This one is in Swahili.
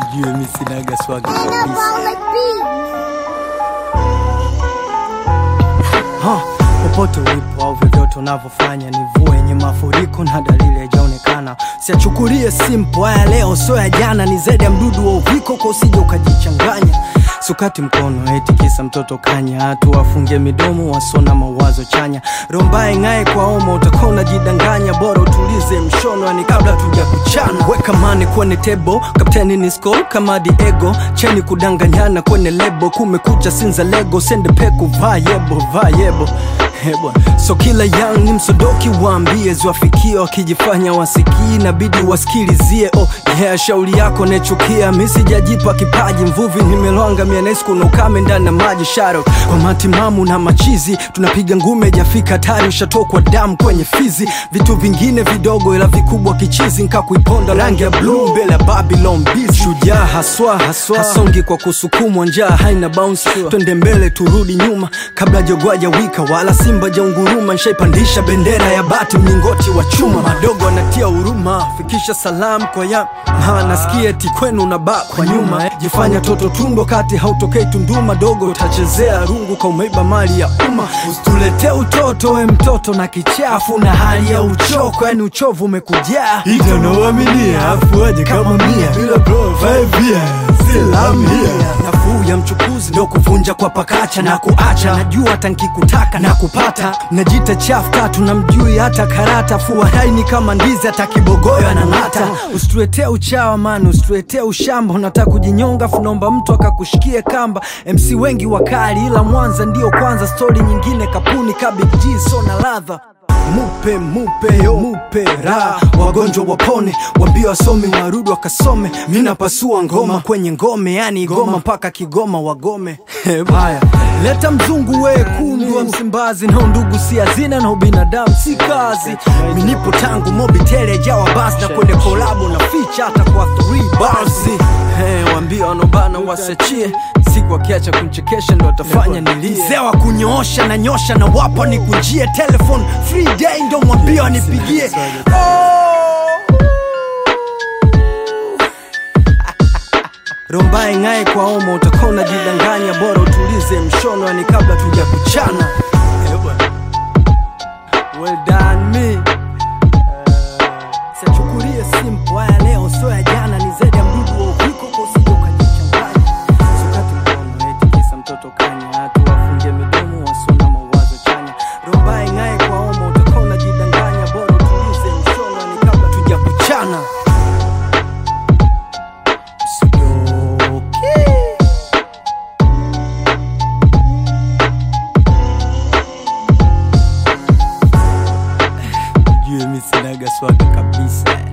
Ujue mimi sinaga swaga kabisa. Popote ulipo au vyovyote unavyofanya, ni mvua yenye mafuriko na dalili haijaonekana. Siachukulie simple haya leo sio ya jana, ni zaidi ya mdudu wa uviko kwa usije ukajichanganya. Sukati mkono eti kisa mtoto kanya, hatu wafunge midomo wasona mawazo chanya. Rombae ngae kwa omo utakao unajidanganya, bora utulize mshono ni kabla tuja kuchana. Weka mane kwenye table, kapteni ni skull kama Diego, cheni kudanganyana kwenye lebo, kumekucha sinza lego, sende peku vayebo. Hebo. So kila young ni msodoki waambie ziwafikie, wakijifanya wasikii inabidi wasikilizie. Oh yeah, shauri yako nechukia, mimi sijajipa kipaji, mvuvi nimelonga mianesku kuna ukame ndani na maji. Shadow kwa matimamu na machizi, tunapiga ngume jafika tari ushatokwa damu kwenye fizi. Vitu vingine vidogo ila vikubwa kichizi, nikakuiponda rangi ya blue mbele Babylon Beast. Shujaa haswa hasongi kwa kusukumwa, njaa haina bounce, twende mbele turudi nyuma kabla jogwaja wika wala simba jaunguruma. Nishaipandisha bendera ya bati mlingoti wa chuma, madogo anatia huruma, fikisha salam kwa ya nasikia eti kwenu na ba kwa nyuma. Jifanya toto tundo kati hautokei Tunduma, dogo utachezea rungu kwa umeiba mali ya umma. Usitulete utoto we mtoto na kichafu na hali ya uchoko, yani uchovu umekujaa. Ito naoaminia afu aje kama mia, bila bro 5 years still I'm here. Nafuu ya mchukuzi ndo kuvunja kwa pakacha na kuacha, najua tankikutaka na kupata. Najita chafu tatu na mjui hata karata, fua haini kama ndizi hata kibogoyo anang'ata. Usituletee uchawa man, usituletee ushamba, unataka kujinyonga funomba mtu akakushikie kamba. MC wengi wakali ila Mwanza ndio kwanza, story nyingine kapuni ka Big G so na ladha. Mupe ra wagonjwa wapone, wambia wasome warudi wakasome. Mina pasua ngoma kwenye ngome, yani goma mpaka Kigoma wagome. Haya leta mzungu we kundu wa Msimbazi, na ndugu si hazina na ubinadamu si kazi. Minipo tangu Mobitele jawa basi, na kwenye kolabo na feature hata kwa 3 bars. Wambia wanobana wasachie, siku wakiacha kumchekesha ndo atafanya nilie. Zewa kunyoosha na nyosha na wapa nikujie, telephone free day ndo mwambia wanipigie. Rombae ngae kwa omo utakao unajidanganya, bora utulize mshono ni kabla tuja kuchana. Well done me. Siachukulie simple haya leo sio ya jana, ni zaidi ya mdudu wa uviko kwa usije ukajichanganya. Sukati mkono eti kisa mtoto kanya, hatu wafunge midomo wasona mawazo chanya. Rombae ngae kwa omo utakao unajidanganya, bora utulize mshono ni kabla tuja kuchana. Ujue mimi sinaga swaga kabisa.